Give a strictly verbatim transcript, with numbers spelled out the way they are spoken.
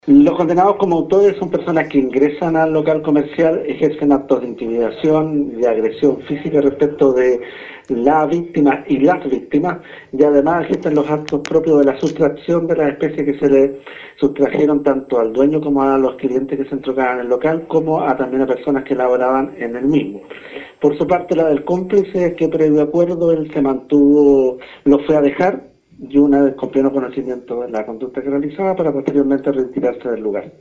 Los condenados como autores son personas que ingresan al local comercial, ejercen actos de intimidación, de agresión física respecto de la víctima y las víctimas, y además ejercen los actos propios de la sustracción de las especies que se le sustrajeron tanto al dueño como a los clientes que se entrocaban en el local, como a también a personas que laboraban en el mismo. Por su parte, la del cómplice es que previo acuerdo él se mantuvo, lo fue a dejar, y una vez con pleno conocimiento de la conducta que realizaba para posteriormente retirarse del lugar.